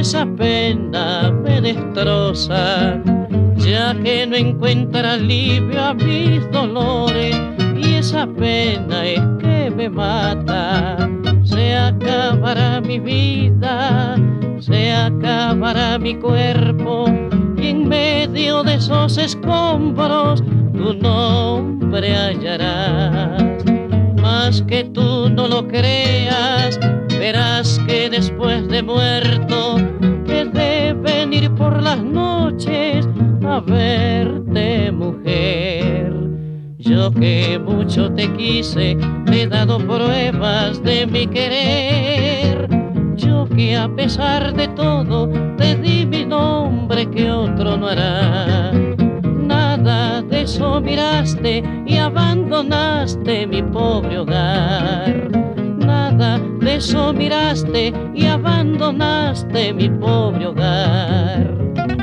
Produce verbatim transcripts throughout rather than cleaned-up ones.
esa pena me destroza, ya que no encuentra alivio a mis dolores, y esa pena es que me mata. Se acabará mi vida, se acabará mi cuerpo, y en medio de esos escombros tu nombre hallarás. Mas que tú no lo creas, verás que después de muerto he de venir por las noches a verte, mujer. Yo que mucho te quise, te he dado pruebas de mi querer. Yo que a pesar de todo te di mi nombre que otro no hará. Nada de eso miraste y abandonaste mi pobre hogar. Nada de eso miraste y abandonaste mi pobre hogar.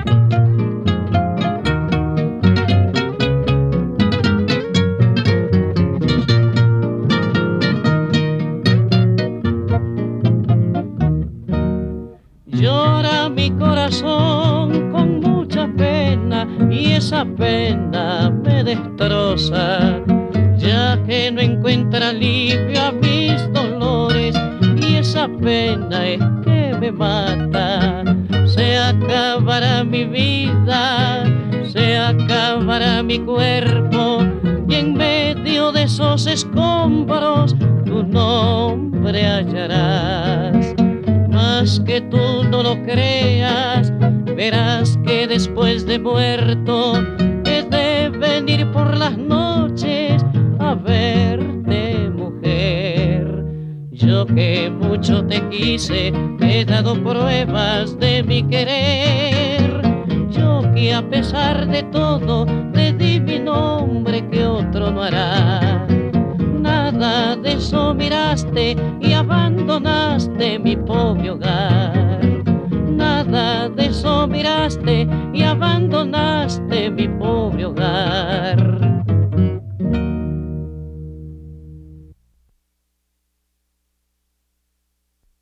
Llora mi corazón con mucha pena, y esa pena me destroza, ya que no encuentra alivio a mis dolores, y esa pena es que me mata. Se acabará mi vida, se acabará mi cuerpo, y en medio de esos escombros tu nombre hallarás. Mas que tú no lo creas, verás que después de muerto he de venir por las noches a verte, mujer. Yo que mucho te quise, te he dado pruebas de mi querer. Yo que a pesar de todo te di mi nombre que otro no hará. Nada de eso miraste y abandonaste mi pobre hogar. Nada de eso miraste y abandonaste mi pobre hogar.